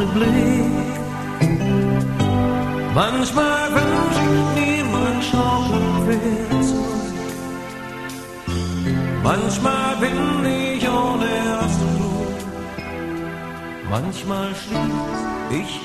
ohne Blick. Manchmal wünsch ich mir, man schaut wieder zurück. Manchmal bin ich ohne Ast und Blut. Manchmal schließ ich